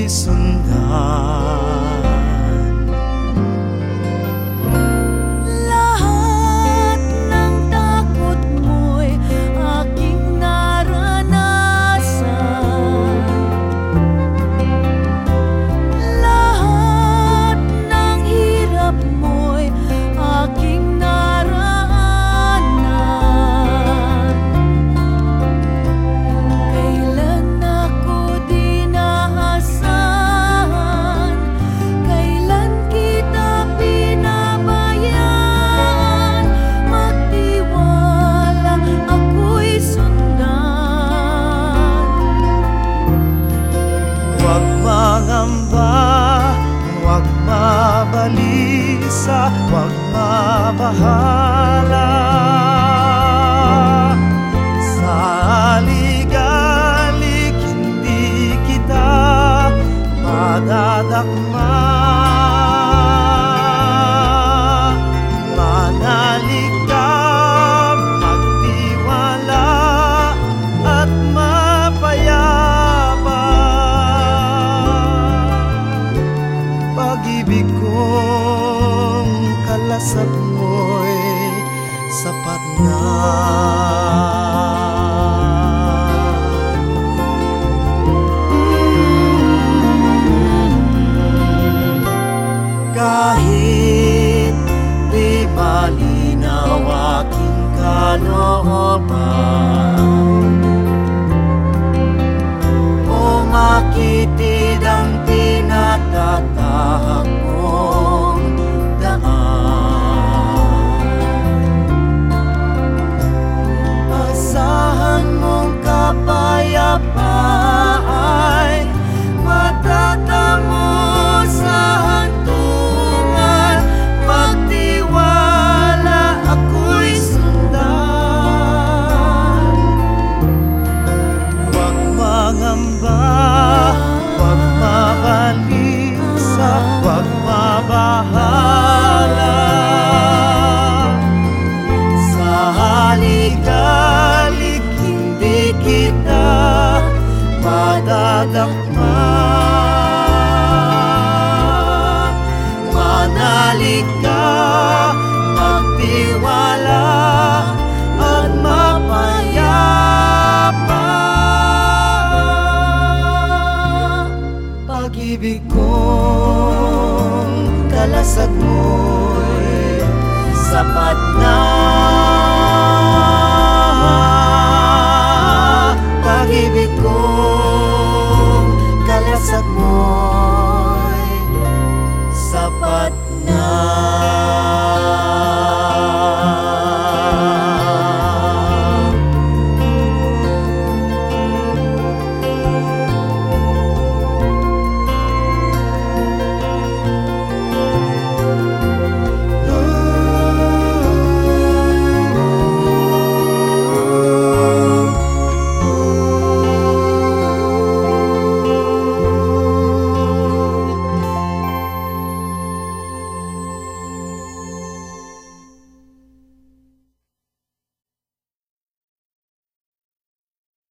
sundan. Lahat ng takot mo'y aking naranasan. Lahat ng hirap mo'y aking naraanan. Kailan ako di naasahan, kailan kita pinabayaan. Magtiwala, ako'y sundan. Huwag mangamba, huwag mabalisa, huwag mabahala. Sa ligalig hindi kita madadakma. Manalig ka, magtiwala at mapayapa. Pag-ibig kong kalasag mo'y sapat na. Kahit di malinaw aking kalooban, o makitid ang tinatatahak kong daan, asahan mong kapayapaan matatamo sa hantungan. Magtiwala, ako'y sundan. Huwag mangamba, huwag mabalisa, huwag mabahala. Sa haligalig hindi kita madadakma. Manalig ka, magtiwala at mapayapa. Pag-ibig kong kalasag mo'y sapat na. Pag-ibig ko